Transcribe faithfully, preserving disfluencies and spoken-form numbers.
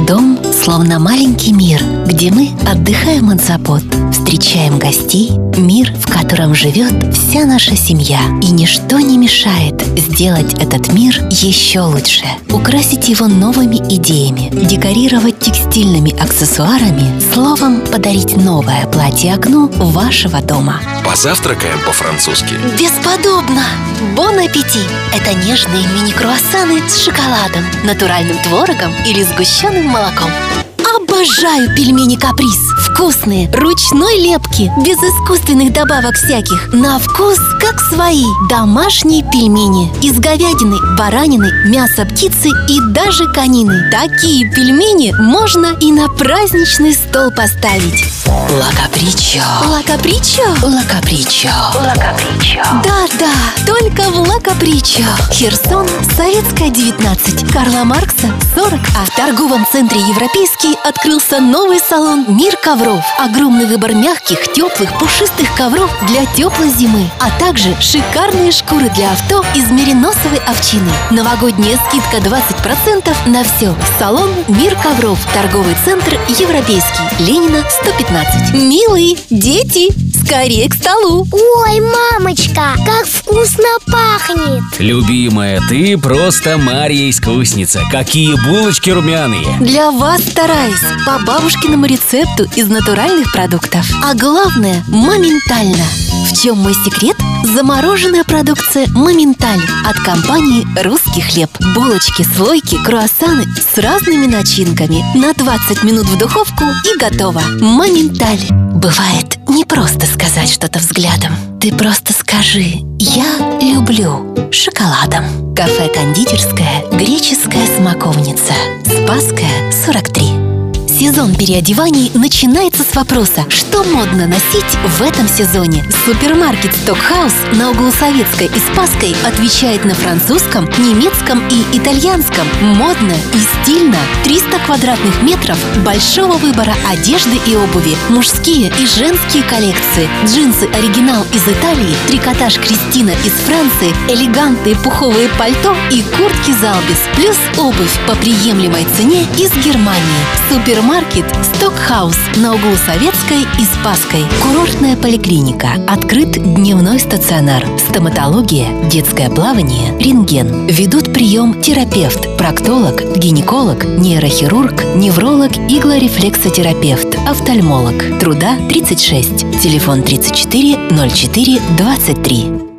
Дом словно маленький мир, где мы отдыхаем от забот, встречаем гостей, мир, в котором живет вся наша семья. И ничто не мешает сделать этот мир еще лучше. Украсить его новыми идеями, декорировать текстильными аксессуарами, словом, подарить новое платье окну вашего дома. Позавтракаем по-французски. Бесподобно! Бон аппетит! Это нежные мини-круассаны с шоколадом, натуральным творогом или сгущенным молоком. Обожаю пельмени «Каприз». Вкусные, ручной лепки, без искусственных добавок всяких. На вкус как свои. Домашние пельмени. Из говядины, баранины, мяса птицы и даже конины. Такие пельмени можно и на праздничный стол поставить. Ла Капричо. Ла Капричо. Ла Капричо. Ла Капричо. Да-да, только в Ла Капричо. Херсон, Советская, девятнадцать. Карла Маркса, сорок А. В торговом центре «Европейский» открылся новый салон «Мир ковров». Огромный выбор мягких, теплых, пушистых ковров для теплой зимы, а также шикарные шкуры для авто из мериносовой овчины. Новогодняя скидка двадцать процентов на все. Салон «Мир ковров». Торговый центр «Европейский». Ленина, сто пятнадцать. Милые дети, скорее к столу. Ой, мамочка, как вкусно пахнет. Любимая, ты просто Марья-искусница. Какие булочки румяные. Для вас стараюсь по бабушкиному рецепту из натуральных продуктов. А главное, моментально. В чем мой секрет? Замороженная продукция «Моменталь» от компании «Русский хлеб». Булочки, слойки, круассаны с разными начинками. На двадцать минут в духовку и готово. «Моменталь». Бывает не просто сказать что-то взглядом. Ты просто скажи «Я люблю» шоколадом. Кафе-кондитерская «Греческая смоковница». Спасская, сорок три. Сезон переодеваний начинается с вопроса, что модно носить в этом сезоне. Супермаркет Стокхаус на углу Советской и Спасской отвечает на французском, немецком и итальянском. Модно и стильно. триста квадратных метров большого выбора одежды и обуви. Мужские и женские коллекции. Джинсы оригинал из Италии, трикотаж Кристина из Франции, элегантные пуховые пальто и куртки Залбис. Плюс обувь по приемлемой цене из Германии. Супермаркет Маркет Стокхаус на углу Советской и Спасской. Курортная поликлиника. Открыт дневной стационар. Стоматология, детское плавание, рентген. Ведут прием терапевт, проктолог, гинеколог, нейрохирург, невролог, иглорефлексотерапевт, офтальмолог. Труда тридцать шесть. Телефон тридцать четыре ноль четыре двадцать три.